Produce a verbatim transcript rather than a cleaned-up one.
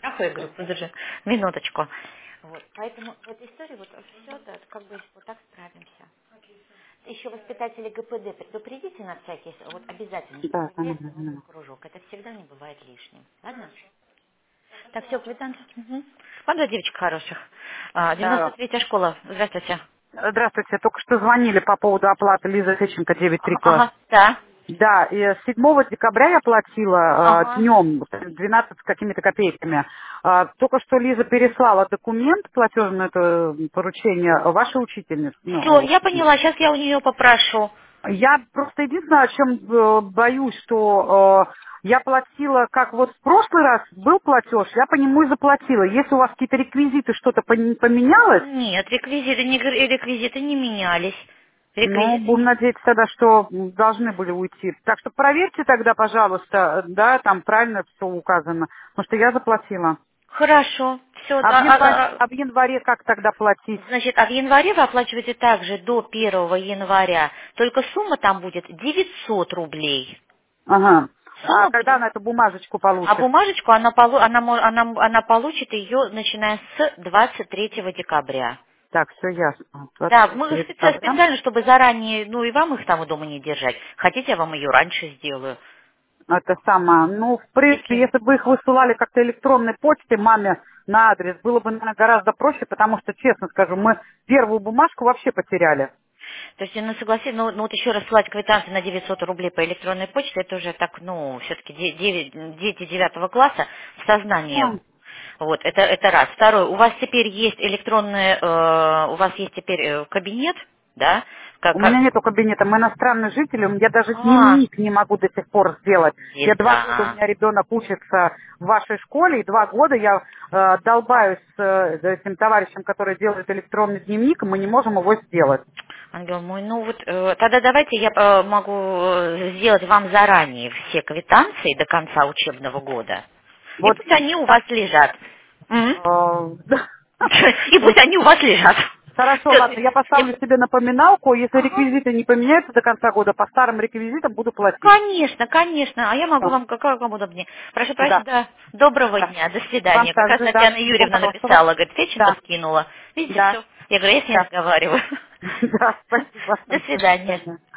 фотографу, я говорю, подожди, минуточку. Вот, поэтому в этой истории вот все, да, как бы вот так справимся. Еще воспитатели ГПД предупредите на всякий, с- вот обязательно, Да, чтобы понятно, выделяется в поняла. этот кружок. Это всегда не бывает лишним. Ладно? Так, все, квитанция. Угу. Вам, да, девочек хороших. А, Да. девяносто третья школа. Здравствуйте. Здравствуйте, только что звонили по поводу оплаты Лиза Феченко девять три Ага, класс. ага, да. Да, и с седьмого декабря я платила э, Ага. днем двенадцать с какими-то копейками. А, только что Лиза переслала документ, платежное это поручение вашей учительнице. Все, Ну, я поняла, сейчас я у нее попрошу. я просто единственное, о чем э, боюсь, что э, я платила, как вот в прошлый раз был платеж, я по нему и заплатила. Если у вас какие-то реквизиты, что-то пон- поменялось, Нет, реквизиты не, гр- реквизиты не менялись. ну, Реквизиты будем не... надеяться тогда, что должны были уйти. Так что проверьте тогда, пожалуйста, да, там правильно все указано, потому что я заплатила. Хорошо, все, А в да. А, январе, а, а, а в январе как тогда платить? значит, а в январе вы оплачиваете также до первого января, только сумма там будет девятьсот рублей. Ага. А Сумма когда будет... она эту бумажечку А получит? бумажечку она, полу- она, мо- она, она получит ее, начиная с двадцать третьего декабря. Так, все ясно. Да, двадцать мы третьего специ- декабря. специально, чтобы заранее, ну и вам их там дома не держать. Хотите, я вам ее раньше сделаю. Это самое. Ну, в принципе, Если... если бы их высылали как-то электронной почтой маме на адрес, было бы, наверное, гораздо проще, потому что, честно скажу, мы первую бумажку вообще потеряли. То есть, ну, согласен, ну, ну вот еще раз ссылать квитанции на девятьсот рублей по электронной почте, это уже так, ну, все-таки дети девятого класса в сознании. Ну, Вот, это, это раз. Второе, у вас теперь есть электронный, э, у вас есть теперь э, кабинет, да? Как, у меня как- нету кабинета, мы иностранные жители, я даже А, дневник не могу до сих пор сделать. Я два года, у беда. меня ребенок учится в вашей школе, и два года я э, долбаюсь с э, этим товарищем, который делает электронный дневник, и мы не можем его сделать. Ангел мой, ну вот э, тогда давайте я э, могу э, сделать вам заранее все квитанции до конца учебного года. И Вот пусть они у так, вас лежат. М? э, И пусть они у вас лежат. хорошо, Всё, ладно, я я- поставлю себе напоминалку, если Ага. реквизиты не поменяются до конца года, по старым реквизитам буду платить. Конечно, конечно. А я могу Всё. вам, как как вам удобнее. Прошу Да, прощения, да. Доброго да. дня, до Вам свидания. Как раз также, да, Татьяна всего Юрьевна хорошего. написала, говорит, Феченко Да, скинула. Видите, да, все. Я говорю, я с ней да. разговариваю. Да, спасибо. До До свидания. свидания.